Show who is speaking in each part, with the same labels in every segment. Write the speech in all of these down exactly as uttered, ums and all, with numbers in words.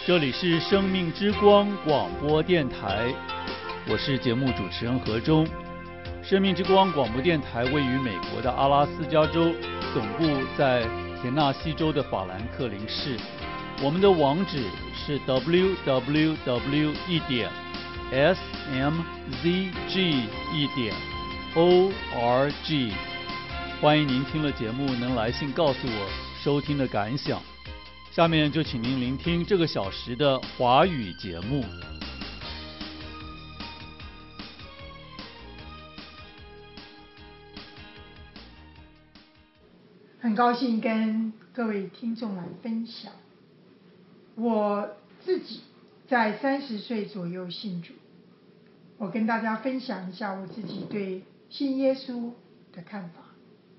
Speaker 1: 这里是生命之光广播电台，我是节目主持人何忠。生命之光广播电台位于美国的阿拉斯加州，总部在田纳西州的法兰克林市。我们的网址是 double u double u double u 一点 s m z g 一点 o r g。欢迎您听了节目能来信告诉我收听的感想。下面就请您聆听这个小时的华语节目。
Speaker 2: 很高兴跟各位听众来分享，我自己在三十岁左右信主，我跟大家分享一下我自己对信耶稣的看法。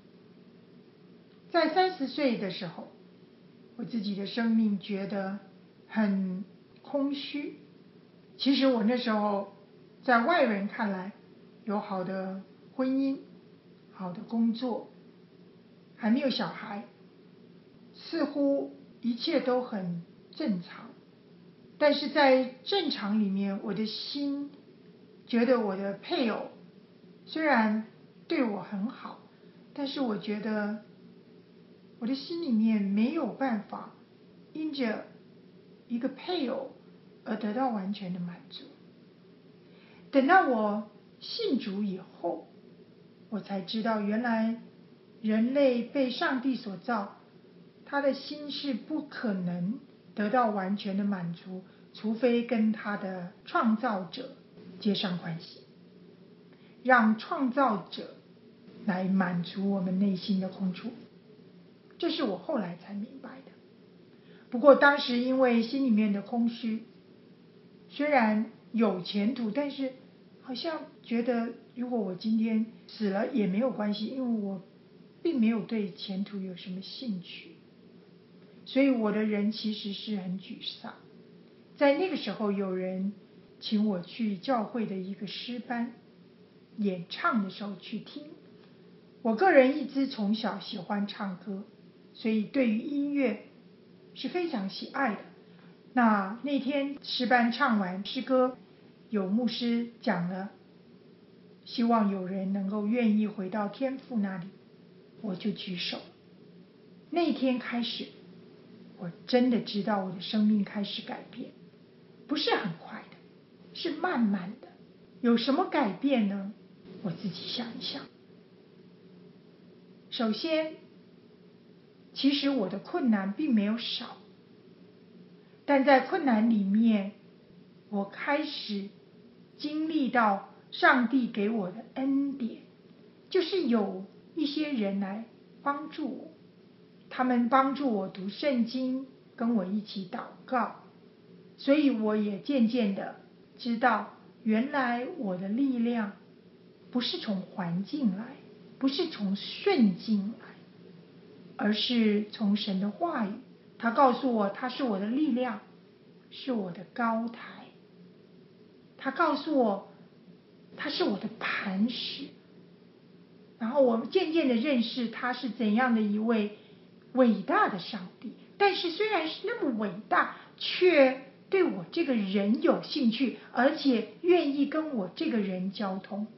Speaker 2: 在三十岁的时候，我自己的生命觉得很空虚。其实我那时候在外人看来有好的婚姻，好的工作，还没有小孩，似乎一切都很正常。但是在正常里面，我的心觉得我的配偶虽然对我很好，但是我觉得我的心里面没有办法因着一个配偶而得到完全的满足。等到我信主以后，我才知道原来人类被上帝所造，他的心是不可能得到完全的满足，除非跟他的创造者接上关系，让创造者来满足我们内心的空处。这是我后来才明白的。不过当时因为心里面的空虚，虽然有前途，但是好像觉得如果我今天死了也没有关系，因为我并没有对前途有什么兴趣，所以我的人其实是很沮丧。在那个时候，有人请我去教会的一个诗班演唱的时候去听。我个人一直从小喜欢唱歌，所以对于音乐是非常喜爱的。那那天诗班唱完诗歌，有牧师讲了，希望有人能够愿意回到天父那里，我就举手。那天开始，我真的知道我的生命开始改变，不是很快的，是慢慢的。有什么改变呢？我自己想一想。首先，其实我的困难并没有少，但在困难里面，我开始经历到上帝给我的恩典，就是有一些人来帮助我，他们帮助我读圣经，跟我一起祷告，所以我也渐渐的知道，原来我的力量不是从环境来，不是从顺境来，而是从神的话语。他告诉我，他是我的力量，是我的高台。他告诉我，他是我的磐石。然后我渐渐的认识他是怎样的一位伟大的上帝。但是虽然是那么伟大，却对我这个人有兴趣，而且愿意跟我这个人交通。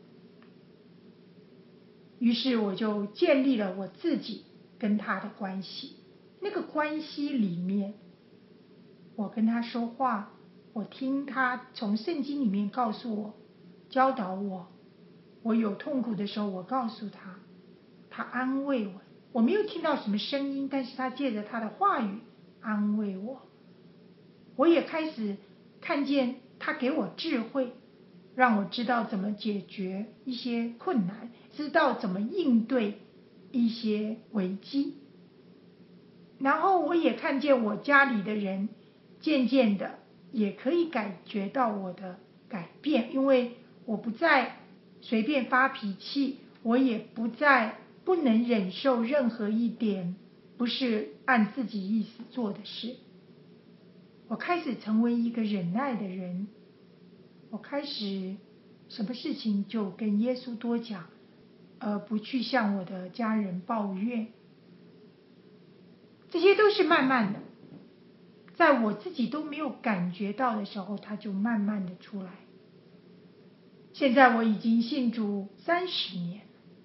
Speaker 2: 于是我就建立了我自己跟他的关系。那个关系里面，我跟他说话，我听他从圣经里面告诉我，教导我。我有痛苦的时候，我告诉他，他安慰我。我没有听到什么声音，但是他借着他的话语安慰我。我也开始看见他给我智慧，让我知道怎么解决一些困难，知道怎么应对一些危机。然后我也看见我家里的人渐渐的也可以感觉到我的改变，因为我不再随便发脾气，我也不再不能忍受任何一点不是按自己意思做的事。我开始成为一个忍耐的人，我开始什么事情就跟耶稣多讲，而不去向我的家人抱怨。这些都是慢慢的， 在我自己都没有感觉到的时候，它就慢慢的出来。现在我已经信主三十年，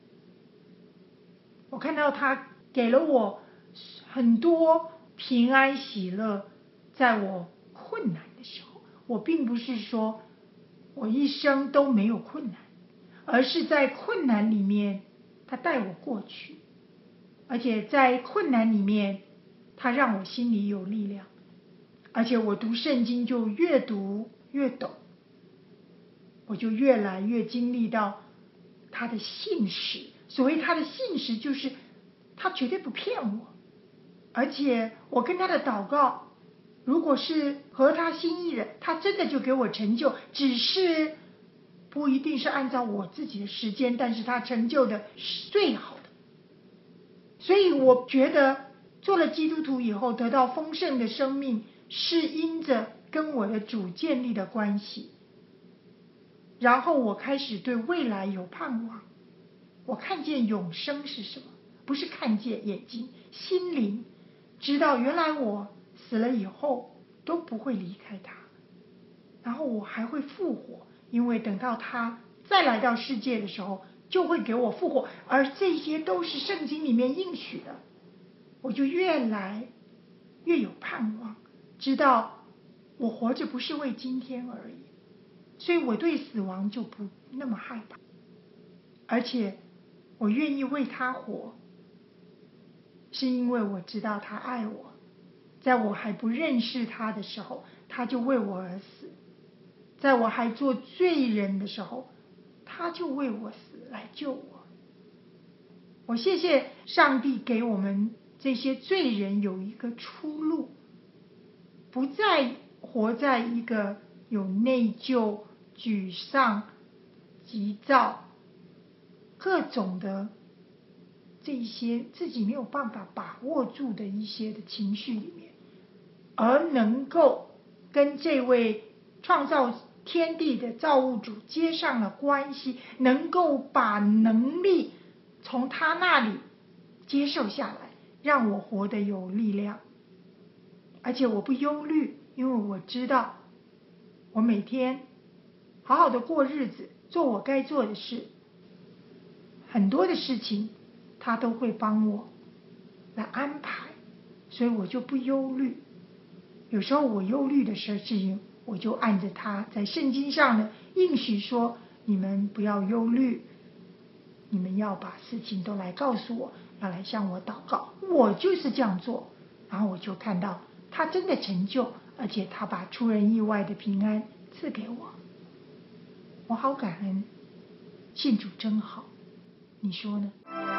Speaker 2: 我看到他给了我很多平安喜乐，在我困难的时候。我并不是说我一生都没有困难，而是在困难里面他带我过去，而且在困难里面他让我心里有力量，而且我读圣经就越读越懂，我就越来越经历到他的信实。所谓他的信实，就是他绝对不骗我，而且我跟他的祷告，如果是合他心意的，他真的就给我成就，只是不一定是按照我自己的时间，但是他成就的是最好的。所以我觉得做了基督徒以后得到丰盛的生命，是因着跟我的主建立的关系。然后我开始对未来有盼望，我看见永生是什么，不是看见眼睛，心灵知道原来我死了以后都不会离开他，然后我还会复活，因为等到他再来到世界的时候就会给我复活，而这些都是圣经里面应许的。我就越来越有盼望，知道我活着不是为今天而已，所以我对死亡就不那么害怕，而且我愿意为他活，是因为我知道他爱我，在我还不认识他的时候他就为我而死，在我还做罪人的时候他就为我死来救我。我谢谢上帝给我们这些罪人有一个出路，不再活在一个有内疚、沮丧、急躁各种的这些自己没有办法把握住的一些的情绪里面，而能够跟这位创造天地的造物主接上了关系，能够把能力从他那里接受下来，让我活得有力量，而且我不忧虑，因为我知道我每天好好的过日子，做我该做的事，很多的事情他都会帮我来安排，所以我就不忧虑。有时候我忧虑的事情，我就按着他在圣经上的应许说，你们不要忧虑，你们要把事情都来告诉我，要来向我祷告。我就是这样做，然后我就看到他真的成就，而且他把出人意外的平安赐给我，我好感恩，信主真好，你说呢？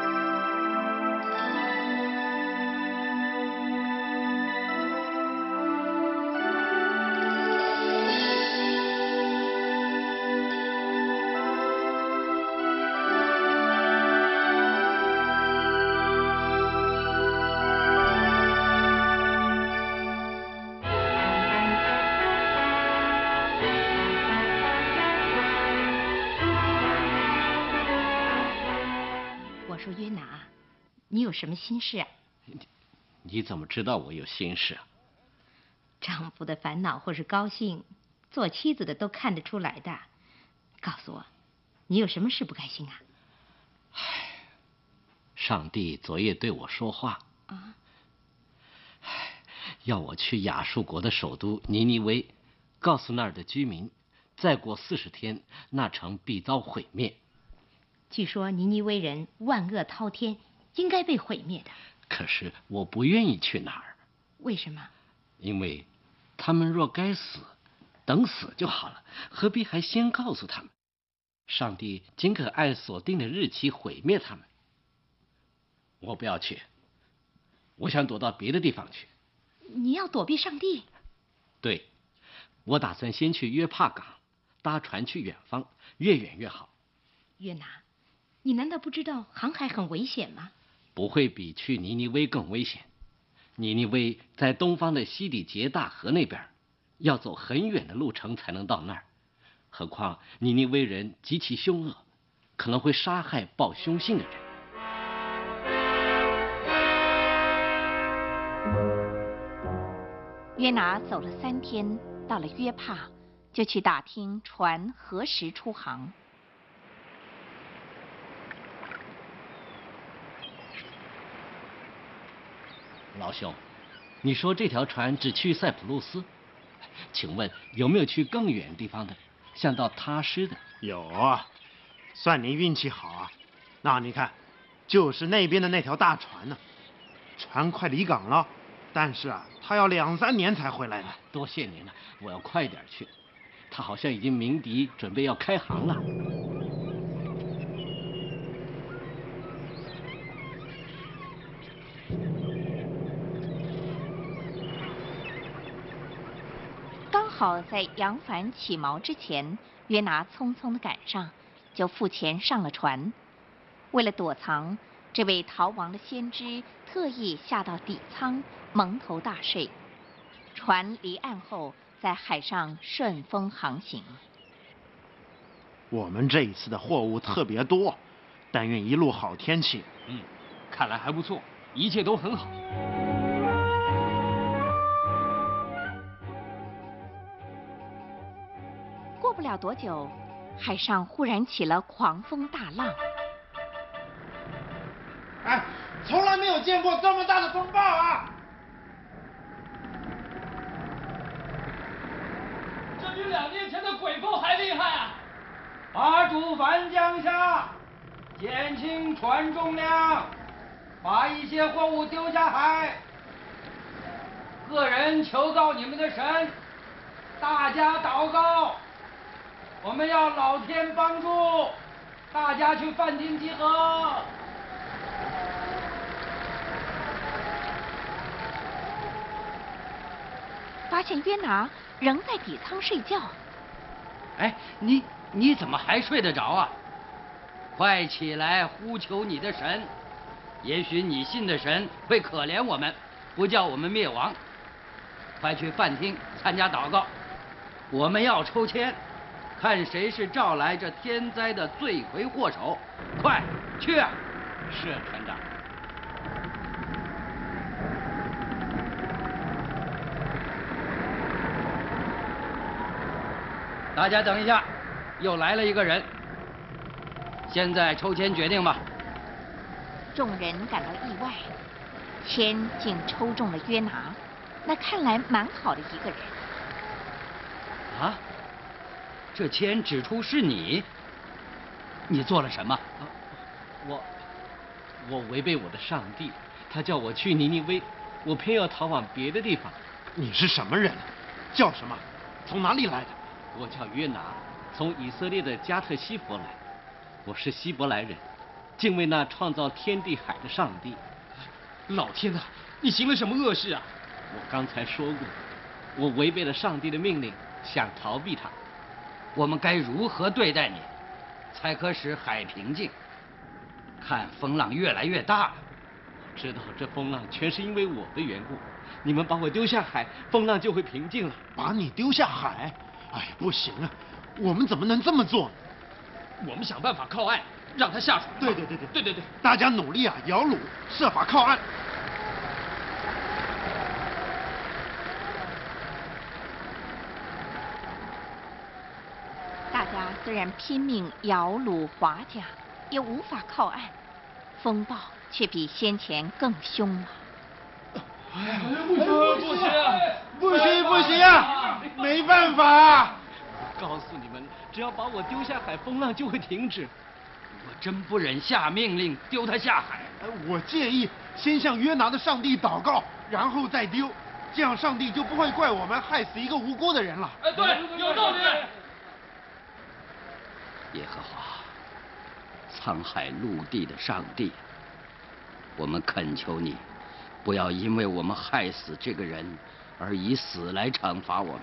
Speaker 3: 你有什么心事啊？
Speaker 4: 你, 你怎么知道我有心事啊？
Speaker 3: 丈夫的烦恼或是高兴，做妻子的都看得出来的。告诉我，你有什么事不开心啊？
Speaker 4: 唉，上帝昨夜对我说话
Speaker 3: 啊，
Speaker 4: 唉，要我去亚述国的首都尼尼微，告诉那儿的居民，再过四十天，那城必遭毁灭。
Speaker 3: 据说尼尼微人万恶滔天，应该被毁灭的。
Speaker 4: 可是我不愿意去哪儿。
Speaker 3: 为什么？
Speaker 4: 因为他们若该死，等死就好了，何必还先告诉他们？上帝尽可按所定的日期毁灭他们。我不要去，我想躲到别的地方去。
Speaker 3: 你要躲避上帝？
Speaker 4: 对，我打算先去约帕港，搭船去远方，越远越好。
Speaker 3: 约拿，你难道不知道航海很危险吗？
Speaker 4: 不会比去尼尼微更危险。尼尼微在东方的西底结大河那边，要走很远的路程才能到那儿。何况尼尼微人极其凶恶，可能会杀害报凶信的人。
Speaker 3: 约约拿走了三天，到了约帕，就去打听船何时出航。
Speaker 4: 老兄，你说这条船只去塞浦路斯，请问有没有去更远地方的，像到他施的？
Speaker 5: 有啊，算您运气好啊。那你看，就是那边的那条大船呢，船快离港了，但是啊，它要两三年才回来呢。
Speaker 4: 多谢您了，我要快点去。他好像已经鸣笛，准备要开航了。
Speaker 3: 刚好在扬帆起锚之前，约拿匆匆地赶上，就付钱上了船。为了躲藏，这位逃亡的先知特意下到底舱，蒙头大睡。船离岸后，在海上顺风航行。
Speaker 5: 我们这一次的货物特别多，但愿一路好天气。
Speaker 6: 嗯，看来还不错，一切都很好。
Speaker 3: 过不了多久，海上忽然起了狂风大浪。
Speaker 5: 哎，从来没有见过这么大的风暴啊！
Speaker 7: 这比两年前的鬼风还厉害啊！把主帆降下，减轻船重量，把一些货物丢下海。个人求告你们的神，大家祷告。我们要老天帮助，大家去饭厅集合。
Speaker 3: 发现约拿仍在底舱睡觉。
Speaker 7: 哎，你你怎么还睡得着啊？快起来呼求你的神，也许你信的神会可怜我们，不叫我们灭亡。快去饭厅参加祷告，我们要抽签，看谁是召来这天灾的罪魁祸首。快去啊！
Speaker 4: 是船长。
Speaker 7: 大家等一下，又来了一个人。现在抽签决定吧。
Speaker 3: 众人感到意外，签竟抽中了约拿，那看来蛮好的一个人。
Speaker 7: 啊？这签指出是你？你做了什么？
Speaker 4: 啊、我我违背我的上帝，他叫我去尼尼微，我偏要逃往别的地方。
Speaker 5: 你是什么人？叫什么？从哪里来的？
Speaker 4: 我叫约拿，从以色列的加特希伯来。我是希伯来人，敬畏那创造天地海的上帝。
Speaker 6: 老天哪，你行了什么恶事啊？
Speaker 4: 我刚才说过，我违背了上帝的命令，想逃避他。
Speaker 7: 我们该如何对待你，才可使海平静？看风浪越来越大了。
Speaker 4: 我知道这风浪全是因为我的缘故，你们把我丢下海，风浪就会平静了。
Speaker 5: 把你丢下海？哎，不行啊，我们怎么能这么做呢？
Speaker 6: 我们想办法靠岸，让他下船。
Speaker 5: 对对对对
Speaker 6: 对对对，
Speaker 5: 大家努力啊，摇橹，设法靠岸。
Speaker 3: 大家虽然拼命摇橹划桨，也无法靠岸，风暴却比先前更凶猛。
Speaker 6: 不行不行
Speaker 5: 不行不行啊，没办法啊！
Speaker 4: 我告诉你们，只要把我丢下海，风浪就会停止。
Speaker 7: 我真不忍下命令丢他下海。
Speaker 5: 我建议先向约拿的上帝祷告，然后再丢，这样上帝就不会怪我们害死一个无辜的人了。
Speaker 6: 哎，对，有道理。
Speaker 7: 耶和华，沧海陆地的上帝，我们恳求你，不要因为我们害死这个人而以死来惩罚我们。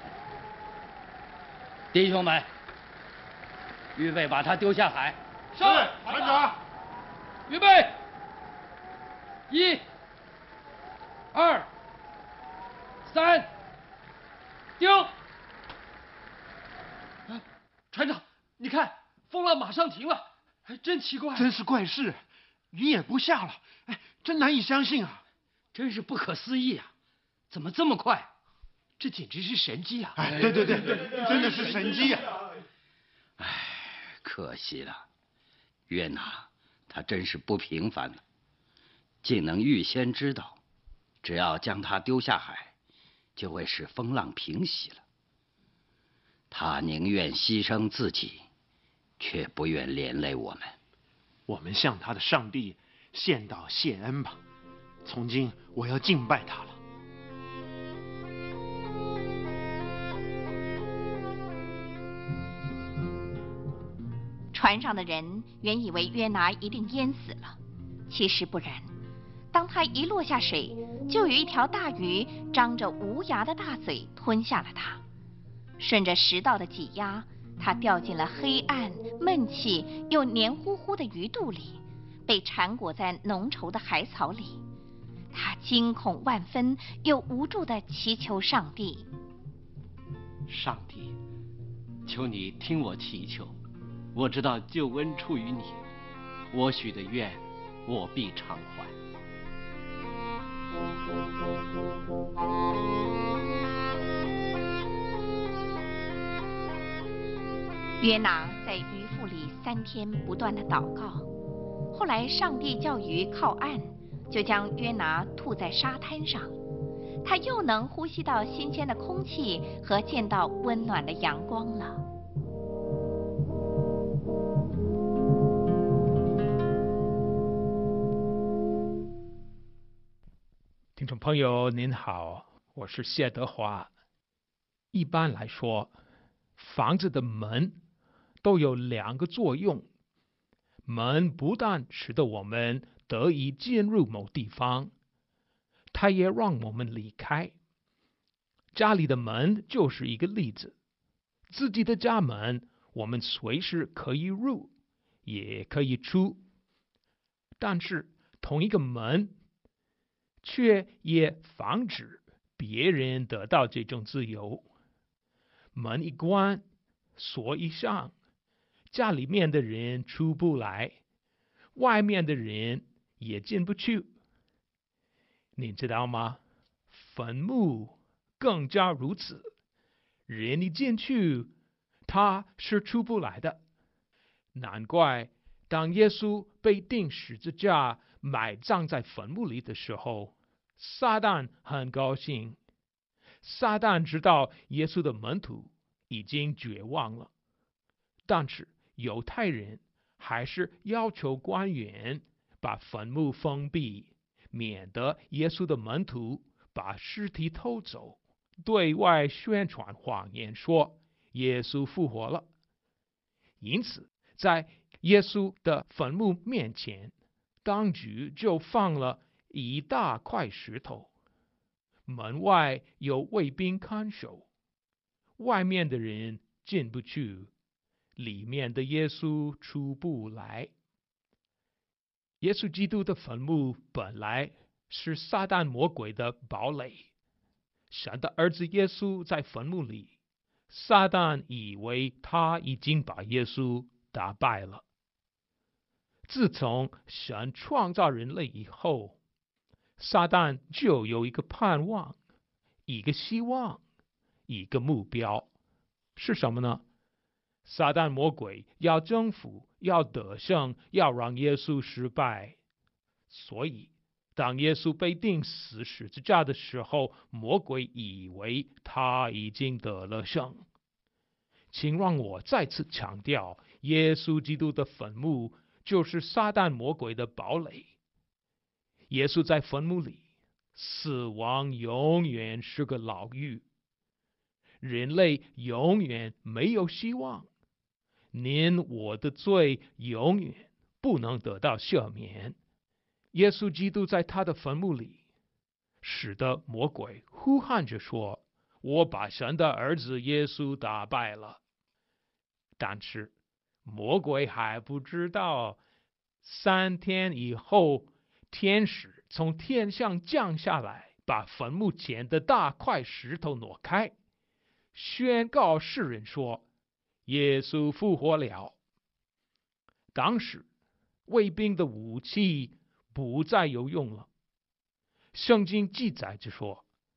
Speaker 7: 弟兄们，预备把他丢下海。
Speaker 5: 是，船长。
Speaker 7: 预备，一、二、三，丢！
Speaker 6: 啊，船长，你看，风浪马上停了，哎，真奇怪。
Speaker 5: 真是怪事，雨也不下了，哎，真难以相信啊！
Speaker 7: 真是不可思议啊！怎么这么快？
Speaker 6: 这简直是神迹啊！
Speaker 5: 哎，对对对对，真的是神迹啊！
Speaker 8: 哎，可惜了，约拿他真是不平凡了，竟能预先知道，只要将他丢下海，就会使风浪平息了。他宁愿牺牲自己，却不愿连累我们。
Speaker 5: 我们向他的上帝献祷谢恩吧。从今我要敬拜他了。
Speaker 3: 船上的人原以为约拿一定淹死了，其实不然。当他一落下水，就有一条大鱼张着无牙的大嘴吞下了他。顺着食道的挤压，他掉进了黑暗、闷气又黏糊糊的鱼肚里，被缠裹在浓稠的海草里。他惊恐万分，又无助地祈求上帝：
Speaker 4: 上帝，求你听我祈求。我知道救恩出于你，我许的愿，我必偿还。
Speaker 3: 约拿在鱼腹里三天不断的祷告，后来上帝叫鱼靠岸，就将约拿吐在沙滩上，他又能呼吸到新鲜的空气和见到温暖的阳光了。
Speaker 9: 听众朋友您好，我是谢德华。一般来说，房子的门都有两个作用，门不但使得我们得以进入某地方，它也让我们离开。家里的门就是一个例子，自己的家门我们随时可以入，也可以出，但是同一个门却也防止别人得到这种自由。门一关，锁一上，家里面的人出不来，外面的人也进不去。你知道吗？坟墓更加如此，人一进去，他是出不来的。难怪当耶稣被钉十字架埋葬在坟墓里的时候，撒旦很高兴。撒旦知道耶稣的门徒已经绝望了，但是犹太人还是要求官员把坟墓封闭，免得耶稣的门徒把尸体偷走，对外宣传谎言说耶稣复活了。因此在耶稣的坟墓面前，当局就放了一大块石头，门外有卫兵看守，外面的人进不去，里面的耶稣出不来。耶稣基督的坟墓本来是撒旦魔鬼的堡垒，神的儿子耶稣在坟墓里，撒旦以为他已经把耶稣打败了。自从神创造人类以后，撒旦就有一个盼望，一个希望，一个目标，是什么呢？撒旦魔鬼要征服，要得胜，要让耶稣失败。所以当耶稣被钉死十字架的时候，魔鬼以为他已经得了胜。请让我再次强调，耶稣基督的坟墓就是撒旦魔鬼的堡垒。耶稣在坟墓里，死亡永远是个牢狱，人类永远没有希望，您我的罪永远不能得到赦免。耶稣基督在他的坟墓里，使得魔鬼呼喊着说：我把神的儿子耶稣打败了。但是魔鬼还不知道，三天以后，天使从天上降下来，把坟墓前的大块石头挪开，宣告世人说耶稣复活了。当时卫兵的武器不再有用了。圣经记载着说，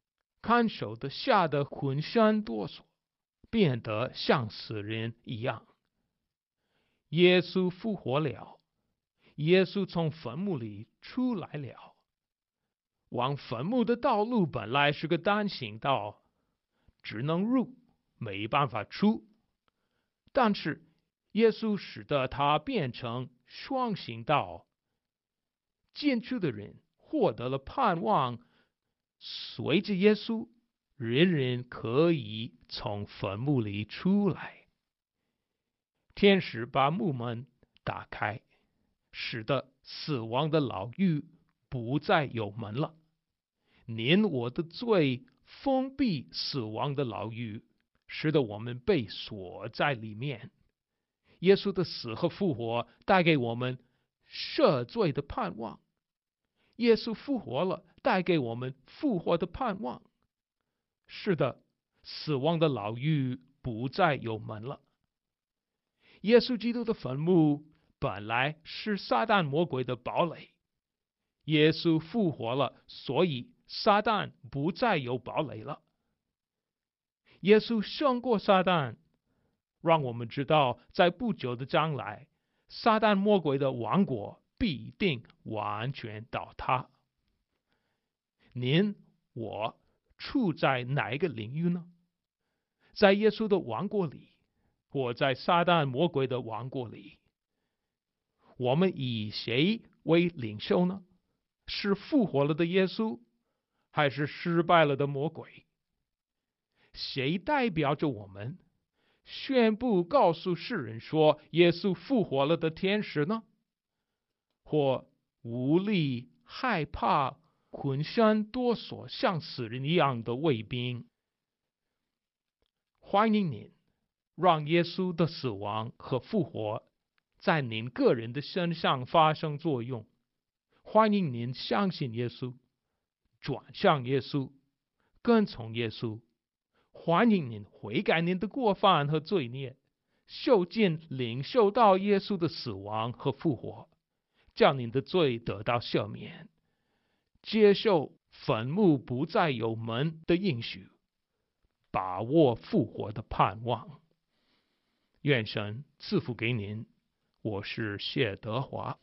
Speaker 9: 看守的吓得浑身哆嗦，变得像死人一样。耶稣复活了，耶稣从坟墓里出来了。往坟墓的道路本来是个单行道，只能入，没办法出。但是耶稣使得它变成双行道，进去的人获得了盼望。随着耶稣，人人可以从坟墓里出来。天使把墓门打开，使得死亡的牢狱不再有门了。您我的罪封闭死亡的牢狱，使得我们被锁在里面。耶稣的死和复活带给我们赦罪的盼望。耶稣复活了，带给我们复活的盼望。是的，死亡的牢狱不再有门了。耶稣基督的坟墓本来是撒旦魔鬼的堡垒，耶稣复活了，所以撒旦不再有堡垒了。耶稣胜过撒旦，让我们知道，在不久的将来，撒旦魔鬼的王国必定完全倒塌。您我处在哪一个领域呢？在耶稣的王国里，或在撒旦魔鬼的王国里？我们以谁为领袖呢？是复活了的耶稣，还是失败了的魔鬼？谁代表着我们，宣布告诉世人说耶稣复活了的天使呢？或无力害怕浑身哆嗦像死人一样的卫兵？欢迎您让耶稣的死亡和复活在您个人的身上发生作用。欢迎您相信耶稣，转向耶稣，跟从耶稣。欢迎您悔改您的过犯和罪孽，受尽领受到耶稣的死亡和复活，叫您的罪得到赦免，接受坟墓不再有门的应许，把握复活的盼望。愿神赐福给您。我是谢德华。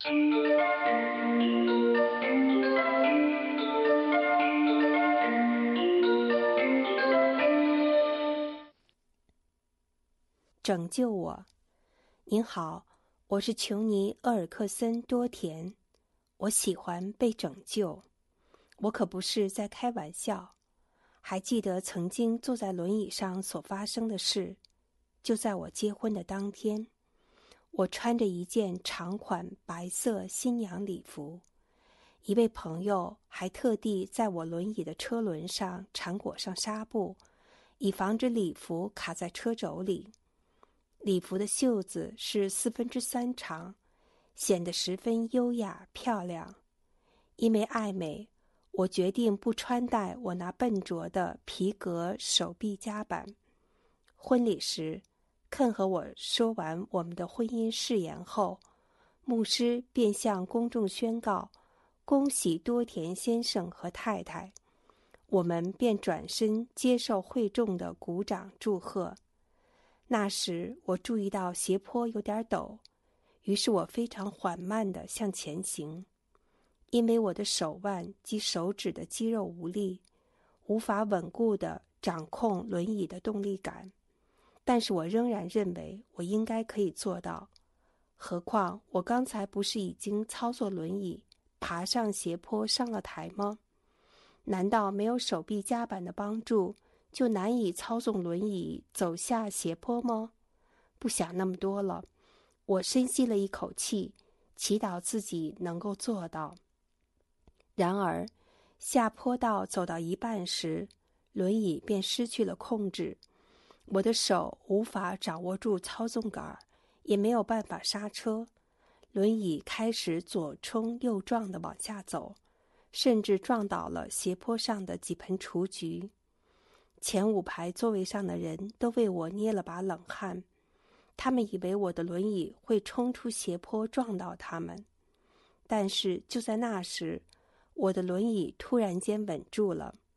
Speaker 10: 拯救我。您好，我是琼尼·厄尔克森·多田。我喜欢被拯救，我可不是在开玩笑。还记得曾经坐在轮椅上所发生的事。就在我结婚的当天，我穿着一件长款白色新娘礼服，一位朋友还特地在我轮椅的车轮上缠裹上纱布，以防止礼服卡在车轴里。礼服的袖子是四分之三长，显得十分优雅漂亮。因为爱美，我决定不穿戴我那笨拙的皮革手臂夹板。婚礼时，肯和我说完我们的婚姻誓言后，牧师便向公众宣告：恭喜多田先生和太太。我们便转身接受会众的鼓掌祝贺。那时我注意到斜坡有点陡，于是我非常缓慢地向前行。因为我的手腕及手指的肌肉无力，无法稳固地掌控轮椅的动力杆，但是我仍然认为我应该可以做到。何况我刚才不是已经操作轮椅爬上斜坡上了台吗？难道没有手臂夹板的帮助，就难以操纵轮椅走下斜坡吗？不想那么多了，我深吸了一口气，祈祷自己能够做到。然而，下坡道走到一半时，轮椅便失去了控制，我的手无法掌握住操纵杆，也没有办法刹车，轮椅开始左冲右撞地往下走，甚至撞倒了斜坡上的几盆雏菊。前五排座位上的人都为我捏了把冷汗，他们以为我的轮椅会冲出斜坡撞到他们。但是就在那时，我的轮椅突然间稳住了。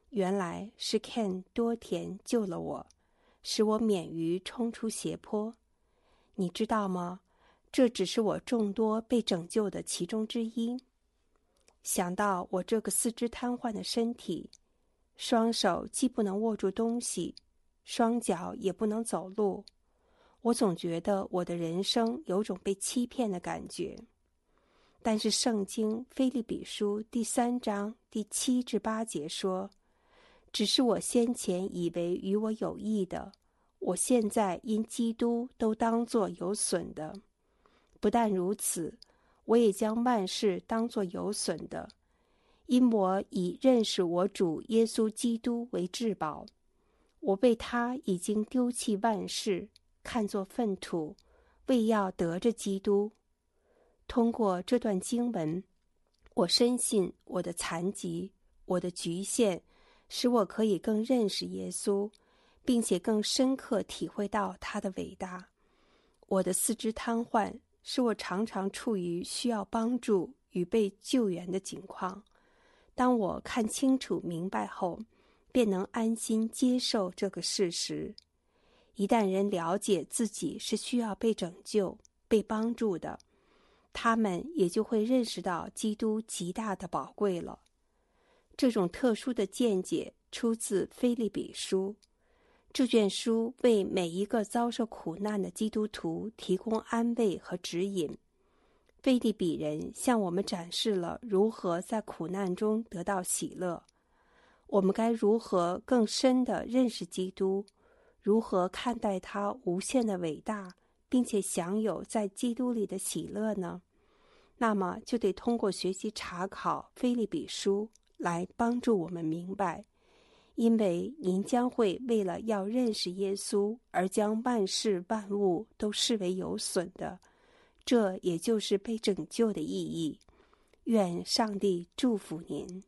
Speaker 10: 原来是 Ken 多田救了我，使我免于冲出斜坡。你知道吗？这只是我众多被拯救的其中之一。想到我这个四肢瘫痪的身体，双手既不能握住东西，双脚也不能走路，我总觉得我的人生有种被欺骗的感觉。但是圣经腓立比书第三章第七至八节说，只是我先前以为与我有益的，我现在因基督都当作有损的。不但如此，我也将万事当作有损的，因我以认识我主耶稣基督为至宝。我被他已经丢弃万事，看作粪土，为要得着基督。通过这段经文，我深信我的残疾，我的局限，使我可以更认识耶稣，并且更深刻体会到他的伟大。我的四肢瘫痪，使我常常处于需要帮助与被救援的境况。当我看清楚明白后，便能安心接受这个事实。一旦人了解自己是需要被拯救、被帮助的，他们也就会认识到基督极大的宝贵了。这种特殊的见解出自腓立比书。这卷书为每一个遭受苦难的基督徒提供安慰和指引。腓立比人向我们展示了如何在苦难中得到喜乐，我们该如何更深地认识基督，如何看待他无限的伟大，并且享有在基督里的喜乐呢？那么就得通过学习查考腓立比书来帮助我们明白，因为您将会为了要认识耶稣而将万事万物都视为有损的，这也就是被拯救的意义。愿上帝祝福您。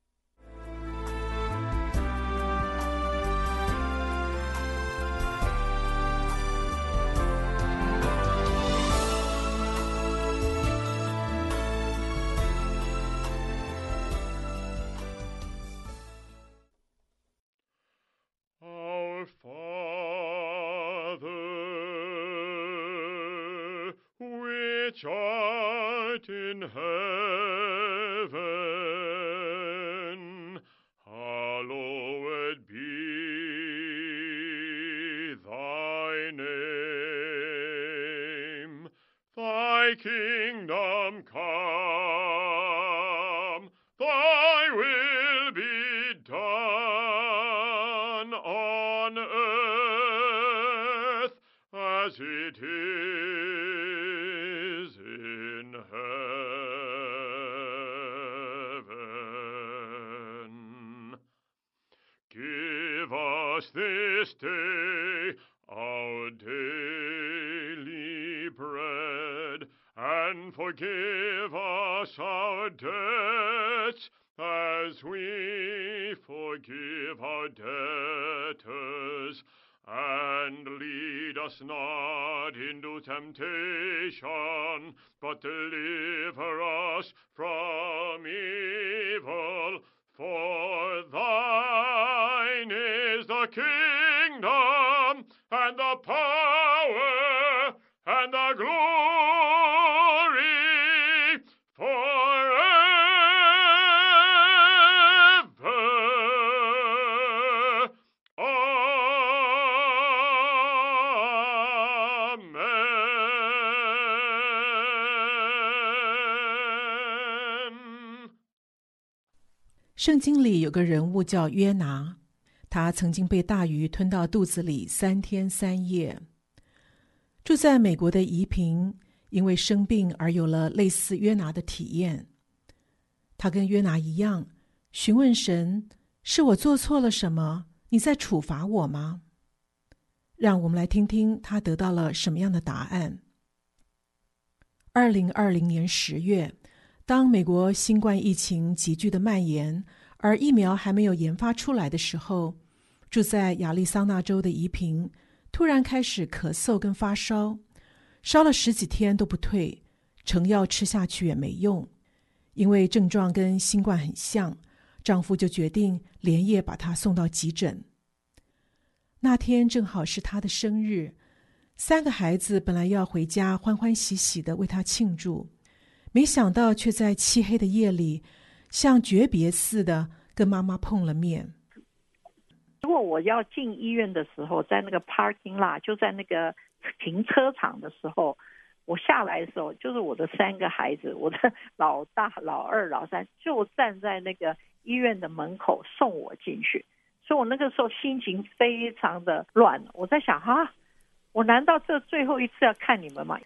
Speaker 11: Our Father, which art in heaven, hallowed be thy name. Thy kingdom come, thy will be done on earth as it is in heaven. Give us this day our daily bread, and forgive us our debts as we forgive our debtors. And lead us not into temptation, but deliver us from evil. For thine is the kingdom, and the power, and the glory, forever. Amen.
Speaker 12: 圣经里有个人物叫约拿，他曾经被大鱼吞到肚子里三天三夜。住在美国的宜平，因为生病而有了类似约拿的体验。他跟约拿一样，询问神：是我做错了什么？你在处罚我吗？让我们来听听他得到了什么样的答案。二零二零年十月，当美国新冠疫情急剧的蔓延，而疫苗还没有研发出来的时候，住在亚利桑那州的宜平突然开始咳嗽跟发烧，烧了十几天都不退，成药吃下去也没用，因为症状跟新冠很像， 丈夫就决定连夜把她送到急诊。那天正好是她的生日，三个孩子本来要回家欢欢喜喜地为她庆祝，没想到却在漆黑的夜里像诀别似的跟妈妈碰了面。
Speaker 13: 如果我要进医院的时候，在那个 parking lot， 就在那个停车场的时候，我下来的时候，就是我的三个孩子，我的老大、老二、老三，就站在那个医院的门口送我进去，所以我那个时候心情非常的乱。我在想啊，我难道这最后一次要看你们吗？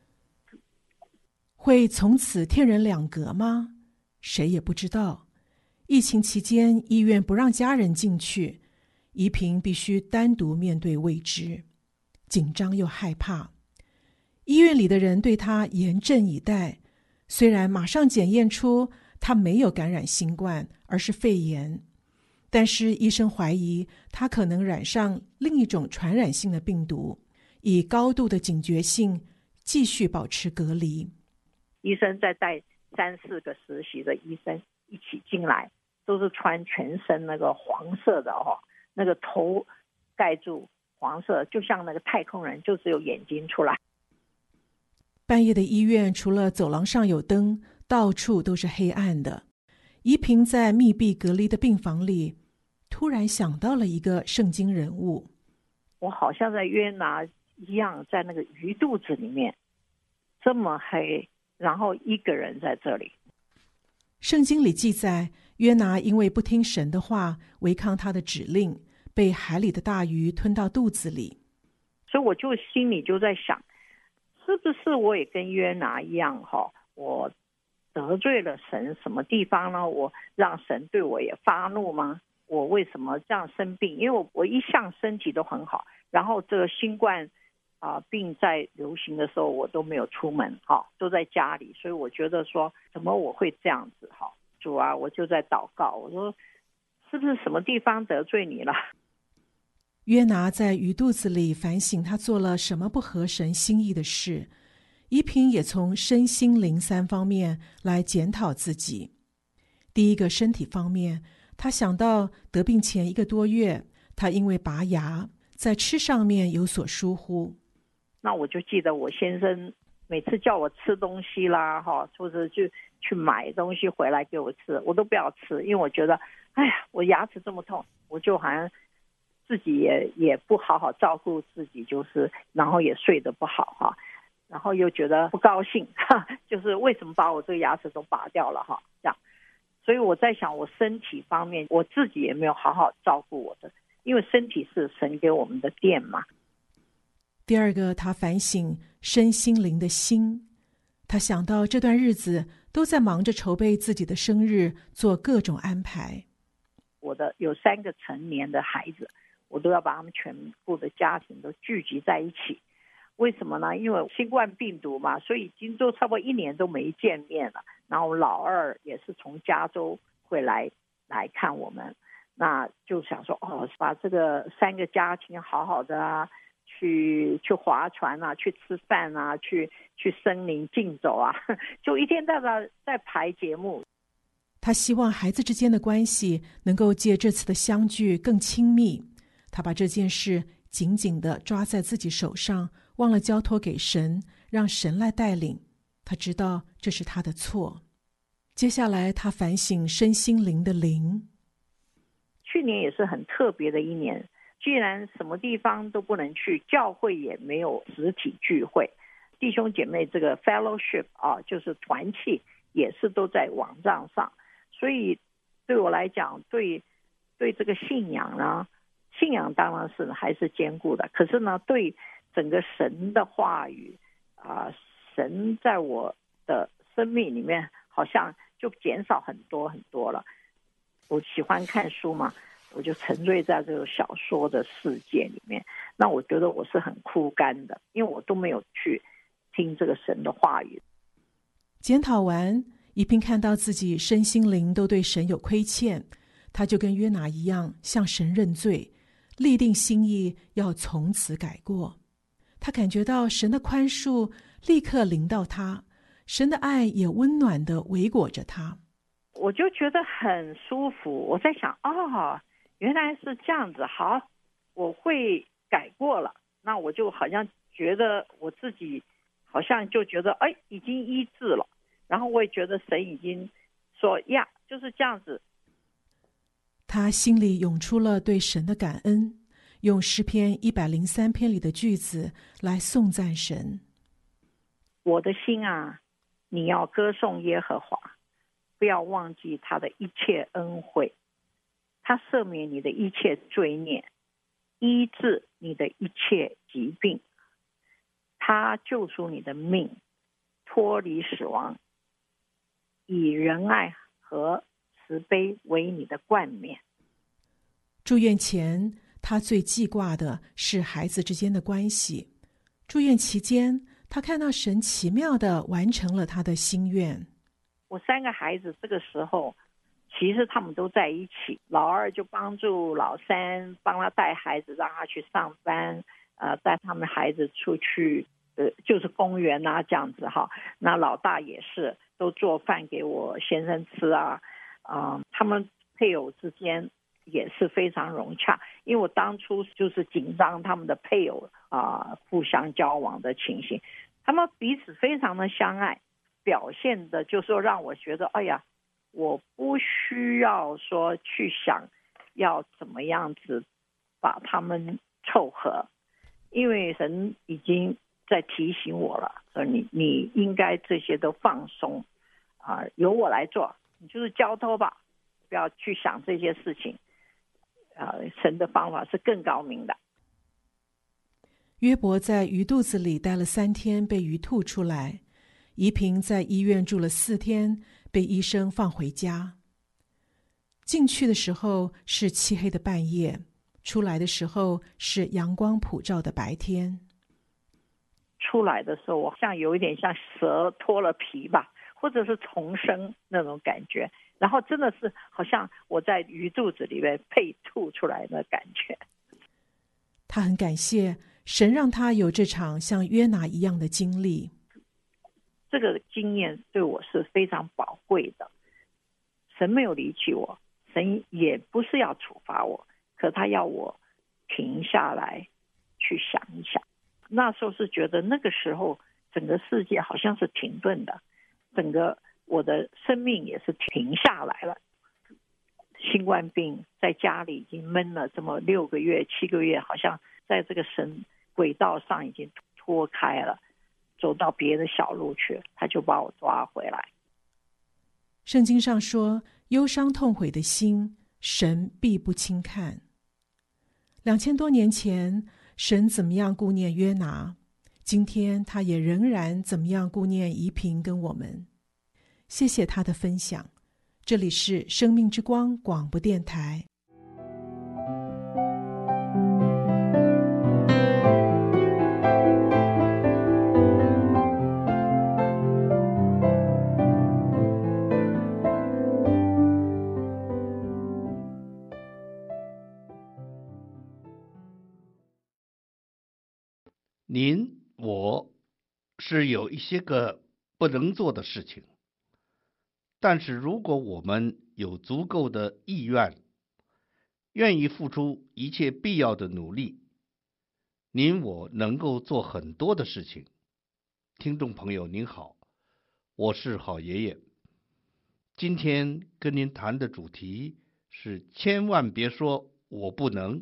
Speaker 12: 会从此天人两隔吗？谁也不知道。疫情期间，医院不让家人进去，怡萍必须单独面对未知，紧张又害怕。医院里的人对她严阵以待，虽然马上检验出她没有感染新冠，而是肺炎，但是医生怀疑她可能染上另一种传染性的病毒，以高度的警觉性继续保持隔离。
Speaker 13: 医生再带三四个实习的医生一起进来，都是穿全身那个黄色的哦，那个头盖住黄色，就像那个太空人，就只有眼睛出来。
Speaker 12: 半夜的医院除了走廊上有灯，到处都是黑暗的。怡萍在密闭隔离的病房里，突然想到了一个圣经人物。
Speaker 13: 我好像在约拿一样，在那个鱼肚子里面，这么黑，然后一个人在这里。
Speaker 12: 圣经里记载，约拿因为不听神的话，违抗他的指令，被海里的大鱼吞到肚子里。
Speaker 13: 所以我就心里就在想，是不是我也跟约拿一样哈？我得罪了神什么地方呢？我让神对我也发怒吗？我为什么这样生病？因为我我一向身体都很好，然后这个新冠啊、呃、病在流行的时候，我都没有出门哈，都在家里，所以我觉得说，怎么我会这样子哈？主啊，我就在祷告，我说是不是什么地方得罪你了？
Speaker 12: 约拿在鱼肚子里反省他做了什么不合神心意的事，怡萍也从身心灵三方面来检讨自己。第一个身体方面，他想到得病前一个多月，他因为拔牙，在吃上面有所疏忽。
Speaker 13: 那我就记得我先生每次叫我吃东西啦，哈，或者去去买东西回来给我吃，我都不要吃，因为我觉得，哎呀，我牙齿这么痛，我就好像自己也也不好好照顾自己，就是然后也睡得不好哈，然后又觉得不高兴，哈，就是为什么把我这个牙齿都拔掉了哈，这样，所以我在想，我身体方面我自己也没有好好照顾我的，因为身体是神给我们的殿嘛。
Speaker 12: 第二个，他反省身心灵的心，他想到这段日子都在忙着筹备自己的生日，做各种安排。
Speaker 13: 我的有三个成年的孩子，我都要把他们全部的家庭都聚集在一起。为什么呢？因为新冠病毒嘛，所以已经都差不多一年都没见面了。然后老二也是从加州会来来看我们，那就想说哦，把这个三个家庭好好的啊，去去划船啊，去吃饭啊，去去森林竞走啊，就一天到晚在排节目。
Speaker 12: 他希望孩子之间的关系能够借这次的相聚更亲密。他把这件事紧紧地抓在自己手上，忘了交托给神，让神来带领。他知道这是他的错。接下来他反省身心灵的灵。
Speaker 13: 去年也是很特别的一年，既然什么地方都不能去，教会也没有实体聚会，弟兄姐妹这个 fellowship 啊，就是团契也是都在网站上，所以对我来讲，对对这个信仰呢，信仰当然是还是坚固的，可是呢，对整个神的话语啊、呃，神在我的生命里面好像就减少很多很多了。我喜欢看书嘛，我就沉醉在这个小说的世界里面，那我觉得我是很枯干的，因为我都没有去听这个神的话语。
Speaker 12: 检讨完，怡萍看到自己身心灵都对神有亏欠，他就跟约拿一样向神认罪，立定心意要从此改过。他感觉到神的宽恕立刻临到他，神的爱也温暖地围裹着他。
Speaker 13: 我就觉得很舒服。我在想，哦，原来是这样子，好，我会改过了。那我就好像觉得我自己好像就觉得，哎，已经医治了。然后我也觉得神已经说呀，就是这样子。
Speaker 12: 他心里涌出了对神的感恩，用诗篇一百零三篇里的句子来颂赞神。
Speaker 13: 我的心啊，你要歌颂耶和华，不要忘记他的一切恩惠。他赦免你的一切罪孽，医治你的一切疾病。他救出你的命，脱离死亡，以仁爱和慈悲为你的冠冕。
Speaker 12: 住院前，他最记挂的是孩子之间的关系。住院期间，他看到神奇妙地完成了他的心愿。
Speaker 13: 我三个孩子这个时候，其实他们都在一起。老二就帮助老三，帮他带孩子，让他去上班，呃，带他们孩子出去，呃，就是公园啊这样子哈。那老大也是都做饭给我先生吃啊，啊、呃，他们配偶之间也是非常融洽。因为我当初就是紧张他们的配偶啊、呃、互相交往的情形，他们彼此非常的相爱，表现的就是说让我觉得，哎呀，我不需要说去想要怎么样子把他们凑合，因为神已经在提醒我了，说你你应该这些都放松啊、呃，由我来做，你就是交托吧，不要去想这些事情。呃，神的方法是更高明的。
Speaker 12: 约伯在鱼肚子里待了三天，被鱼吐出来。宜平在医院住了四天，被医生放回家。进去的时候是漆黑的半夜，出来的时候是阳光普照的白天。
Speaker 13: 出来的时候，我像有一点像蛇脱了皮吧，或者是重生那种感觉。然后真的是好像我在鱼肚子里面被吐出来的感觉。
Speaker 12: 他很感谢神让他有这场像约拿一样的经历。
Speaker 13: 这个经验对我是非常宝贵的。神没有离弃我，神也不是要处罚我，可他要我停下来去想一想。那时候是觉得那个时候整个世界好像是停顿的，整个我的生命也是停下来了。新冠病在家里已经闷了这么六个月七个月，好像在这个神轨道上已经脱开了，走到别的小路去，他就把我抓回来。
Speaker 12: 圣经上说，忧伤痛悔的心，神必不轻看。两千多年前，神怎么样顾念约拿，今天他也仍然怎么样顾念宜平跟我们。谢谢他的分享。这里是生命之光广播电台。
Speaker 14: 您我是有一些个不能做的事情，但是如果我们有足够的意愿，愿意付出一切必要的努力，您我能够做很多的事情。听众朋友您好，我是好爷爷。今天跟您谈的主题是千万别说我不能。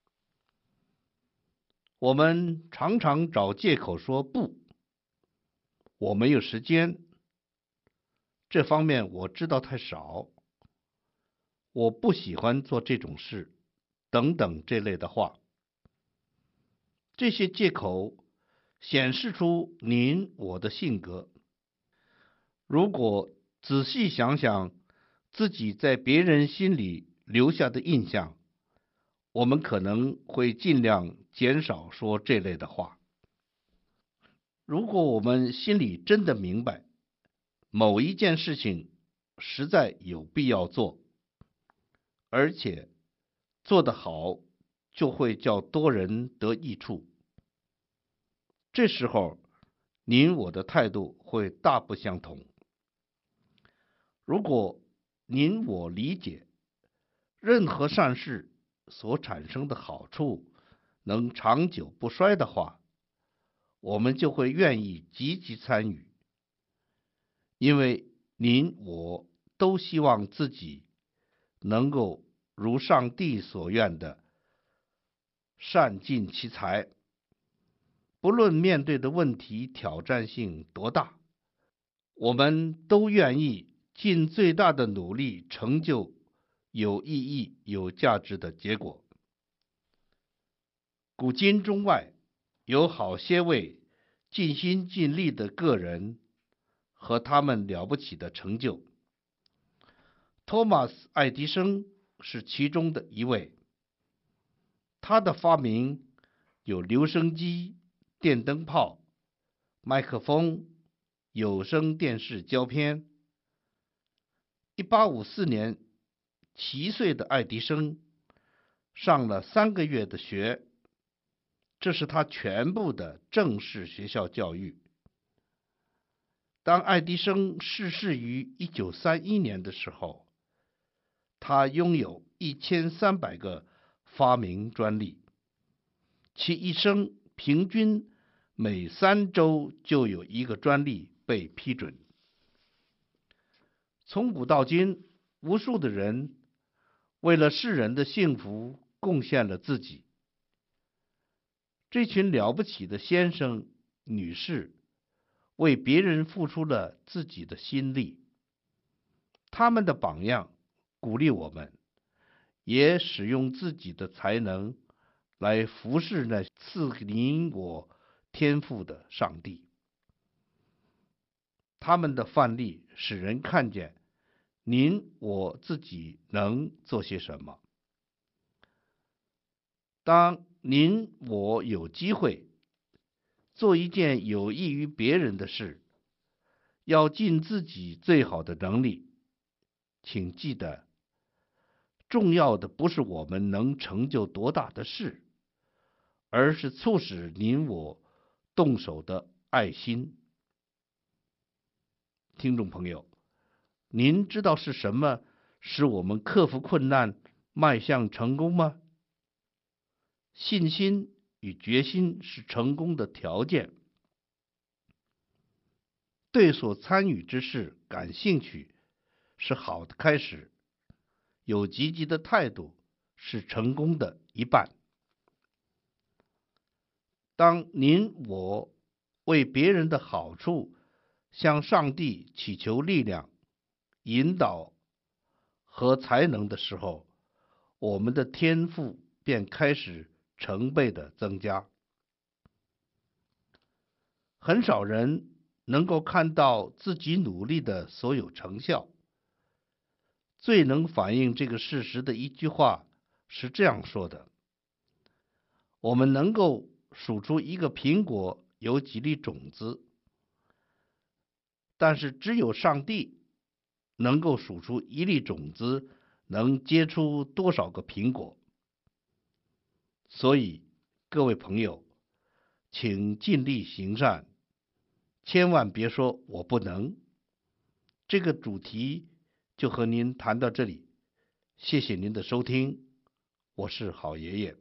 Speaker 14: 我们常常找借口说不，我没有时间，这方面我知道太少，我不喜欢做这种事，等等这类的话。这些借口显示出您我的性格。如果仔细想想自己在别人心里留下的印象，我们可能会尽量减少说这类的话。如果我们心里真的明白某一件事情实在有必要做，而且做得好就会叫多人得益处，这时候您我的态度会大不相同。如果您我理解任何善事所产生的好处能长久不衰的话，我们就会愿意积极参与，因为您我都希望自己能够如上帝所愿的善尽其才。不论面对的问题挑战性多大，我们都愿意尽最大的努力成就有意义、有价值的结果。古今中外有好些位尽心尽力的个人和他们了不起的成就。托马斯·爱迪生是其中的一位。他的发明有留声机、电灯泡、麦克风、有声电视胶片。一八五四年，七岁的爱迪生上了三个月的学，这是他全部的正式学校教育。当爱迪生逝世于一九三一年的时候，他拥有一千三百个发明专利，其一生平均每三周就有一个专利被批准。从古到今，无数的人为了世人的幸福贡献了自己。这群了不起的先生、女士为别人付出了自己的心力，他们的榜样鼓励我们，也使用自己的才能来服侍那赐您我天赋的上帝。他们的范例使人看见您我自己能做些什么。当您我有机会做一件有益于别人的事，要尽自己最好的能力。请记得，重要的不是我们能成就多大的事，而是促使您我动手的爱心。听众朋友，您知道是什么使我们克服困难、迈向成功吗？信心与决心是成功的条件。对所参与之事感兴趣是好的开始，有积极的态度是成功的一半。当您我为别人的好处向上帝祈求力量、引导和才能的时候，我们的天赋便开始成倍的增加。很少人能够看到自己努力的所有成效。最能反映这个事实的一句话是这样说的：我们能够数出一个苹果有几粒种子，但是只有上帝能够数出一粒种子能结出多少个苹果。所以各位朋友，请尽力行善，千万别说我不能。这个主题就和您谈到这里，谢谢您的收听，我是好爷爷。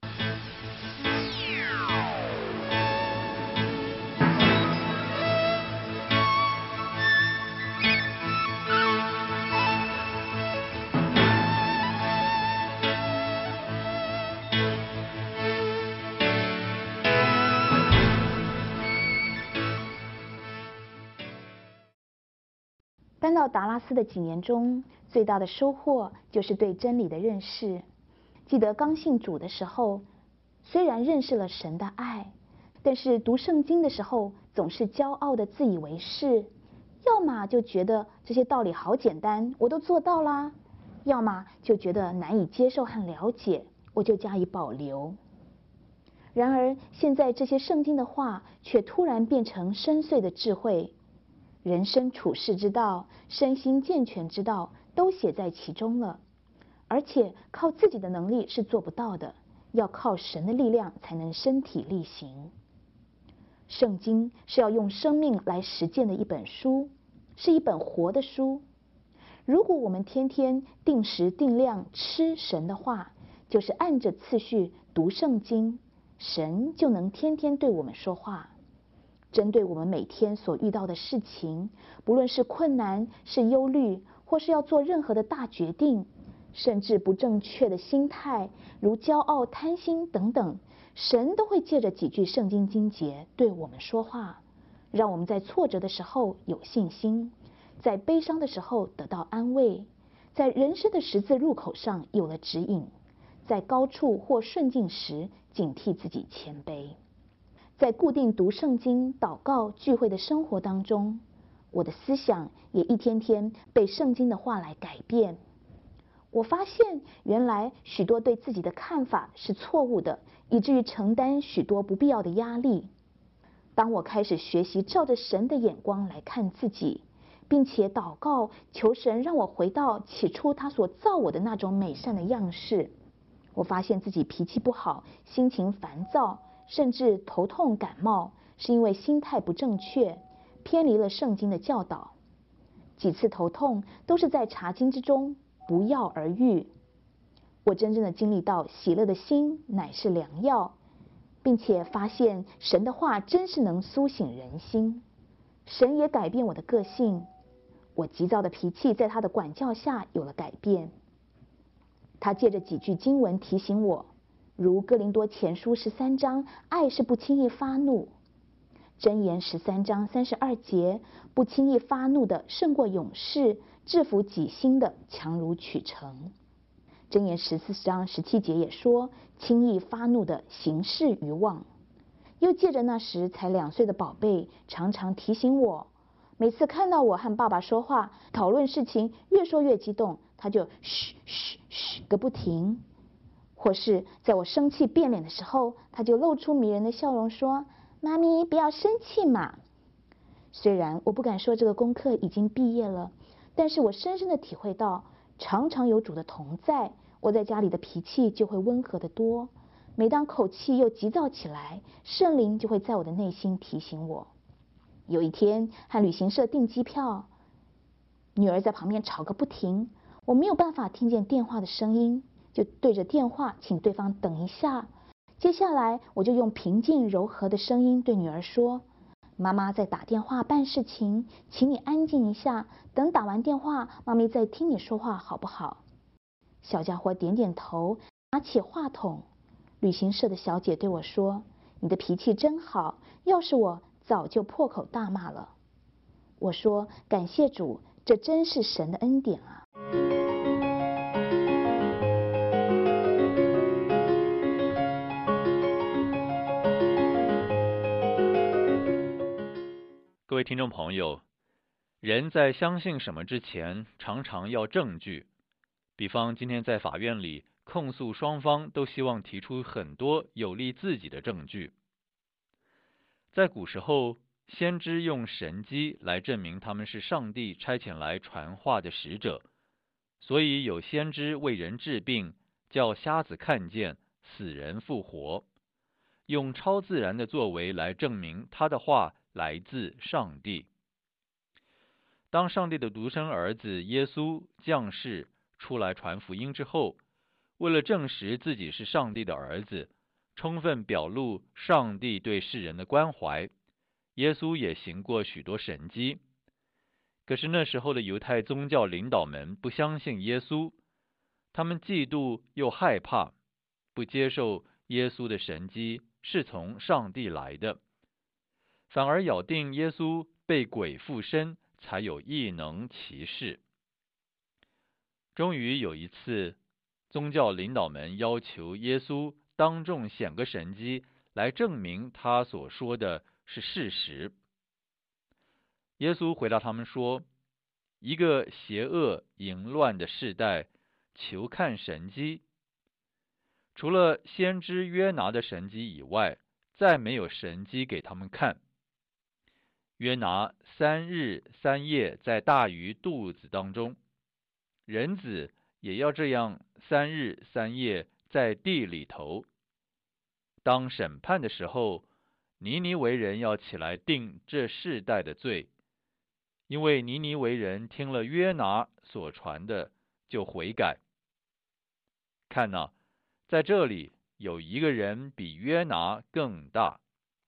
Speaker 15: 搬到达拉斯的几年中，最大的收获就是对真理的认识。记得刚信主的时候，虽然认识了神的爱，但是读圣经的时候总是骄傲的自以为是，要么就觉得这些道理好简单，我都做到啦，要么就觉得难以接受和了解，我就加以保留。然而现在这些圣经的话却突然变成深邃的智慧，人生处世之道、身心健全之道都写在其中了。而且靠自己的能力是做不到的，要靠神的力量才能身体力行。圣经是要用生命来实践的一本书，是一本活的书。 如果我们天天定时定量吃神的话，就是按着次序读圣经，神就能天天对我们说话。针对我们每天所遇到的事情，不论是困难、是忧虑，或是要做任何的大决定，甚至不正确的心态，如骄傲、贪心等等，神都会借着几句圣经经节对我们说话，让我们在挫折的时候有信心，在悲伤的时候得到安慰，在人生的十字路口上有了指引，在高处或顺境时警惕自己谦卑。在固定读圣经、祷告、聚会的生活当中，我的思想也一天天被圣经的话来改变。我发现原来许多对自己的看法是错误的，以至于承担许多不必要的压力。当我开始学习照着神的眼光来看自己，并且祷告求神让我回到起初他所造我的那种美善的样式，我发现自己脾气不好，心情烦躁，甚至头痛感冒，是因为心态不正确，偏离了圣经的教导。几次头痛都是在查经之中不药而愈。我真正的经历到喜乐的心乃是良药，并且发现神的话真是能苏醒人心。神也改变我的个性，我急躁的脾气在他的管教下有了改变。他借着几句经文提醒我，如哥林多前书十三章，爱是不轻易发怒；箴言十三章三十二节，不轻易发怒的胜过勇士，制服己心的强如取成。箴言十四章十七节也说，轻易发怒的行事愚妄。又借着那时才两岁的宝贝常常提醒我，每次看到我和爸爸说话讨论事情，越说越激动，他就嘘嘘嘘个不停。或是在我生气变脸的时候，他就露出迷人的笑容说，妈咪不要生气嘛。虽然我不敢说这个功课已经毕业了，但是我深深的体会到，常常有主的同在，我在家里的脾气就会温和得多。每当口气又急躁起来，圣灵就会在我的内心提醒我。有一天和旅行社订机票，女儿在旁边吵个不停，我没有办法听见电话的声音，就对着电话请对方等一下。接下来我就用平静柔和的声音对女儿说，妈妈在打电话办事情，请你安静一下，等打完电话妈咪再听你说话好不好？小家伙点点头，拿起话筒。旅行社的小姐对我说，你的脾气真好，要是我早就破口大骂了。我说，感谢主，这真是神的恩典啊。
Speaker 1: 各位听众朋友，人在相信什么之前，常常要证据。比方今天在法院里，控诉双方都希望提出很多有利自己的证据。在古时候，先知用神迹来证明他们是上帝差遣来传话的使者，所以有先知为人治病，叫瞎子看见，死人复活，用超自然的作为来证明他的话来自上帝。当上帝的独生儿子耶稣降世出来传福音之后，为了证实自己是上帝的儿子，充分表露上帝对世人的关怀，耶稣也行过许多神迹。可是那时候的犹太宗教领导们不相信耶稣，他们嫉妒又害怕，不接受耶稣的神迹是从上帝来的，反而咬定耶稣被鬼附身才有异能奇事。终于有一次，宗教领导们要求耶稣当众显个神迹来证明他所说的是事实。耶稣回答他们说，一个邪恶淫乱的世代求看神迹，除了先知约拿的神迹以外，再没有神迹给他们看。约拿三日三夜在大鱼肚子当中，人子也要这样三日三夜在地里头。当审判的时候，尼尼微人要起来定这世代的罪， 因为尼尼微人听了约拿所传的，就悔改。看哪，在这里有一个人比约拿更大。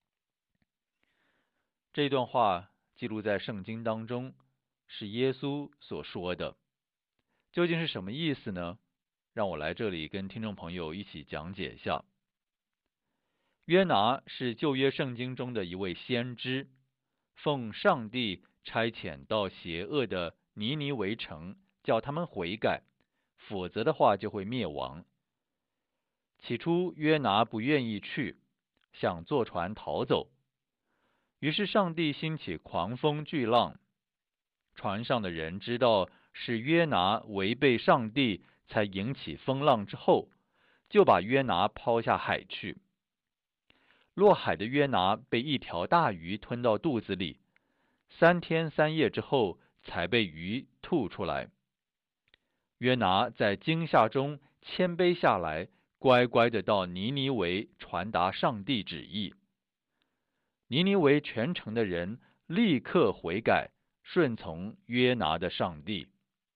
Speaker 1: 这段话记录在圣经当中，是耶稣所说的。究竟是什么意思呢？让我来这里跟听众朋友一起讲解一下。约拿是旧约圣经中的一位先知，奉上帝差遣到邪恶的尼尼微城，叫他们悔改，否则的话就会灭亡。起初约拿不愿意去，想坐船逃走。于是上帝兴起狂风巨浪，船上的人知道是约拿违背上帝才引起风浪之后，就把约拿抛下海去。落海的约拿被一条大鱼吞到肚子里，三天三夜之后才被鱼吐出来。约拿在惊吓中谦卑下来，乖乖的到尼尼微传达上帝旨意。尼尼微全城的人立刻悔改，顺从约拿的上帝。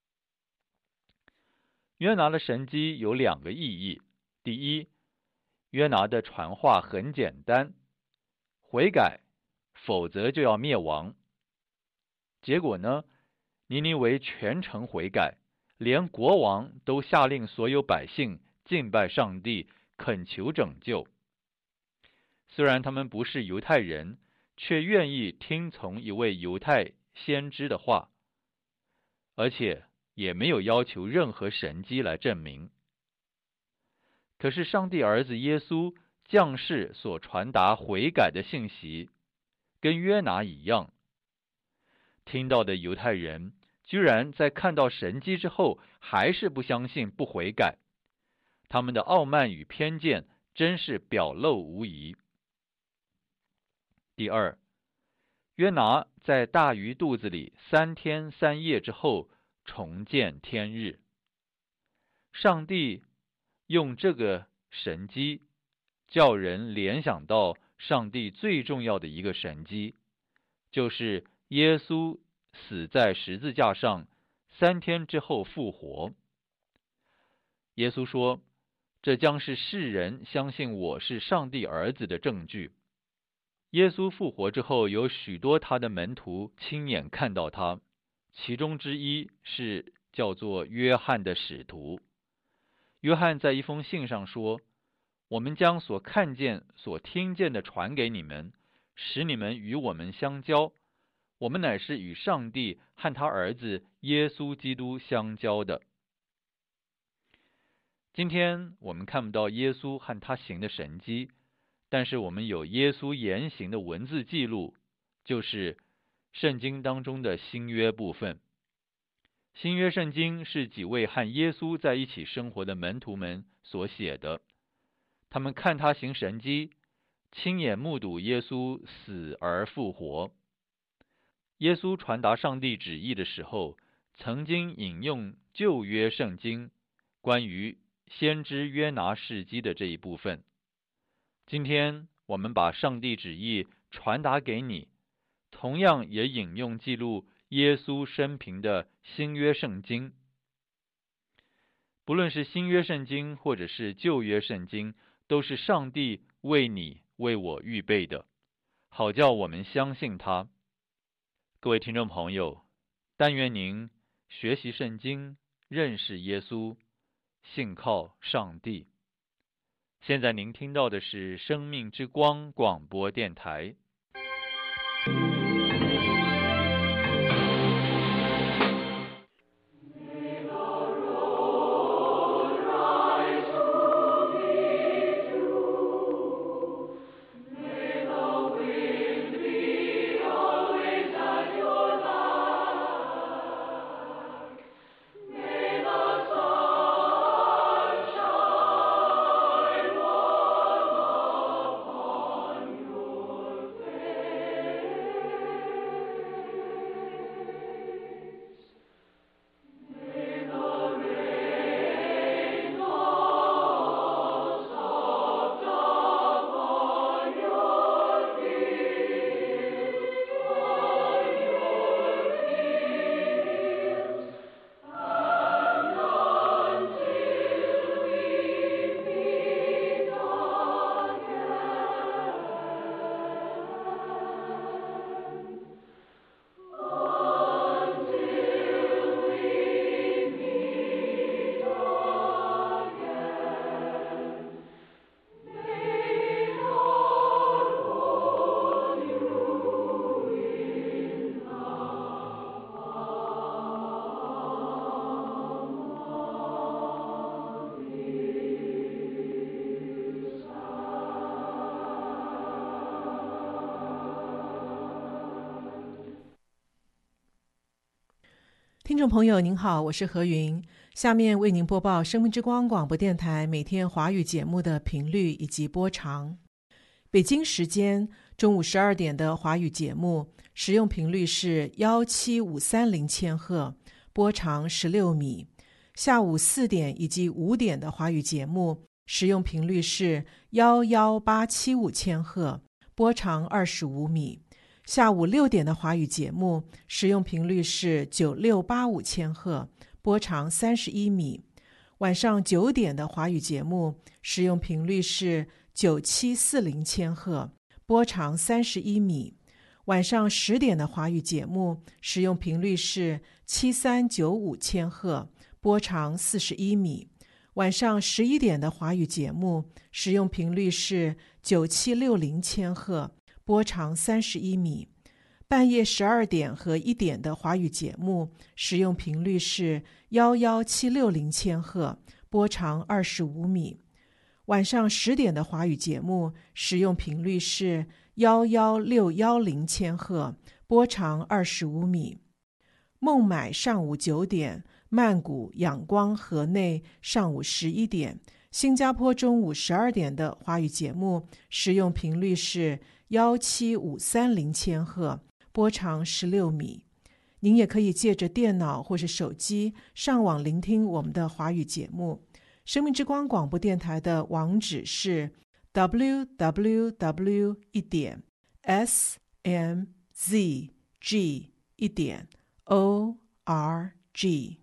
Speaker 1: 约拿的神迹有两个意义。第一，约拿的传话很简单，悔改，否则就要灭亡。结果呢，尼尼微全城悔改，连国王都下令所有百姓敬拜上帝，恳求拯救。虽然他们不是犹太人，却愿意听从一位犹太先知的话，而且也没有要求任何神迹来证明。可是上帝儿子耶稣降世所传达悔改的信息，跟约拿一样，听到的犹太人居然在看到神迹之后，还是不相信、不悔改。他们的傲慢与偏见真是表露无遗。第二，约拿在大鱼肚子里三天三夜之后重见天日。上帝用这个神迹，叫人联想到上帝最重要的一个神迹，就是耶稣死在十字架上，三天之后复活。耶稣说，这将是世人相信我是上帝儿子的证据。耶稣复活之后，有许多他的门徒亲眼看到他，其中之一是叫做约翰的使徒。约翰在一封信上说，我们将所看见、所听见的传给你们，使你们与我们相交。我们乃是与上帝和他儿子耶稣基督相交的。今天我们看不到耶稣和他行的神迹，但是我们有耶稣言行的文字记录，就是圣经当中的新约部分。新约圣经是几位和耶稣在一起生活的门徒们所写的，他们看他行神迹，亲眼目睹耶稣死而复活。耶稣传达上帝旨意的时候，曾经引用旧约圣经关于先知约拿事迹的这一部分。今天我们把上帝旨意传达给你，同样也引用记录耶稣生平的新约圣经。不论是新约圣经或者是旧约圣经，都是上帝为你为我预备的，好叫我们相信他。各位听众朋友，但愿您学习圣经，认识耶稣，信靠上帝。现在您听到的是生命之光广播电台。
Speaker 12: 众朋友您好，我是何云，下面为您播报生命之光广播电台每天华语节目的频率以及播长。北京时间中午十二点的华语节目使用频率是一七五三零千赫，波长十六米。下午四点以及五点的华语节目使用频率是一一八七五千赫，波长二十五米。下午六点的华语节目使用频率是九六八五千赫，波长三十一米。晚上九点的华语节目使用频率是九七四零千赫，波长三十一米。晚上十点的华语节目使用频率是七三九五千赫，波长四十一米。晚上十一点的华语节目使用频率是九七六零千赫，波长三十一米。半夜十二点和一点的华语节目使用频率是一一七六零千赫，波长二十五米。晚上十点的华语节目使用频率是一一六一零千赫，波长二十五米。孟买上午九点，曼谷、仰光、河内上午十一点，新加坡中午十二点的华语节目使用频率是一七五三零千赫，波长十六米。您也可以借着电脑或是手机上网聆听我们的华语节目。生命之光广播电台的网址是 double-u double-u double-u 一点 s m z g 一点 o r g。